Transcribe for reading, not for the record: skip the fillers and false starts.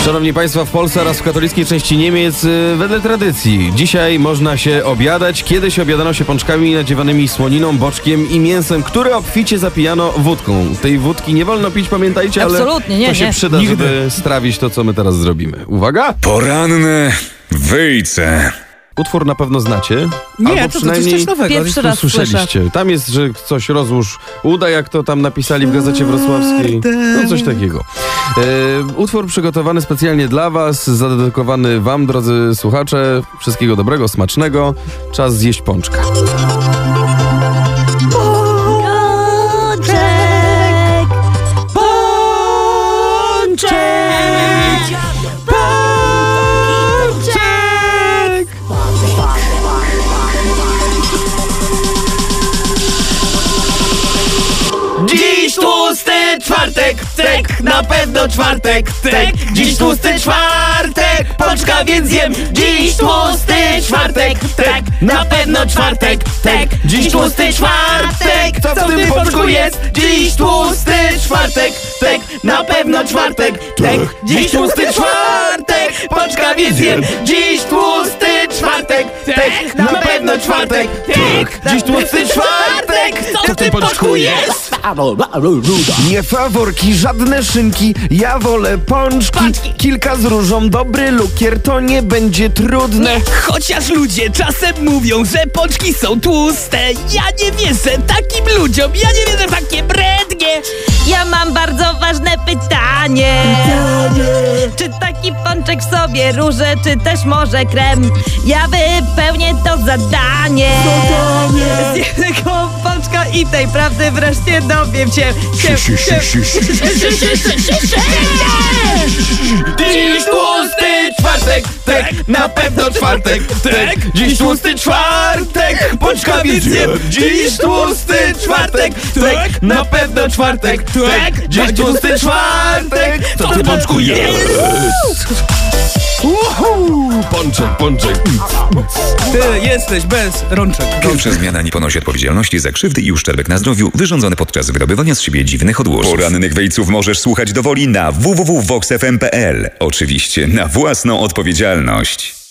Szanowni Państwo, w Polsce oraz w katolickiej części Niemiec wedle tradycji dzisiaj można się obiadać. Kiedyś obiadano się pączkami nadziewanymi słoniną, boczkiem i mięsem, które obficie zapijano wódką. Tej wódki nie wolno pić, pamiętajcie, absolutnie, ale nie, to się przyda, Nigdy. żeby strawić to, co my teraz zrobimy. Uwaga! Poranne wyjce. Utwór na pewno znacie. Nie, albo to przynajmniej coś nowego. Pierwszy raz słyszeliście. Tam jest, że coś rozłóż uda, jak to tam napisali w Gazecie Wrocławskiej. No coś takiego. Utwór przygotowany specjalnie dla was, zadedykowany wam, drodzy słuchacze. Wszystkiego dobrego, smacznego. Czas zjeść pączka. Dziś tłusty czwartek, tek, na pewno czwartek, tek. Dziś tłusty czwartek, pączka więc jem. Dziś tłusty czwartek, tek, na pewno czwartek, tek. Dziś tłusty czwartek, co w tym pączku jest? Dziś tłusty czwartek, tek, na pewno czwartek, tek. Dziś tłusty czwartek, pączka więc jem. Dziś tłusty czwartek, tek, na pewno czwartek, tek. Dziś tłusty czwartek, co w tym pączku jest? Nie faworki, żadne szynki, ja wolę pączki. Kilka z różą, dobry lukier, to nie będzie trudne. Chociaż ludzie czasem mówią, że pączki są tłuste, ja nie wierzę takim ludziom, ja nie wierzę w takie brednie. Ja mam bardzo ważne pytanie. Czy taki pączek w sobie róże, czy też może krem? Ja wypełnię to zadanie. Z jednego pączka i tej prawdy wreszcie dowiem się. Dziś tłusty czwartek, tek, na pewno czwartek, tek. Dziś tłusty czwartek, pączka więc jem. Dziś tłusty czwartek, tek, na pewno czwartek, tek. Dziś tłusty czwartek, co w tym pączku jest? Pączek. Ty jesteś bez rączek. Pierwsza zmiana nie ponosi odpowiedzialności za krzywdy i uszczerbek na zdrowiu wyrządzony podczas wydobywania z siebie dziwnych odłosów. Porannych wejców możesz słuchać dowoli na www.voxfm.pl. Oczywiście na własną odpowiedzialność.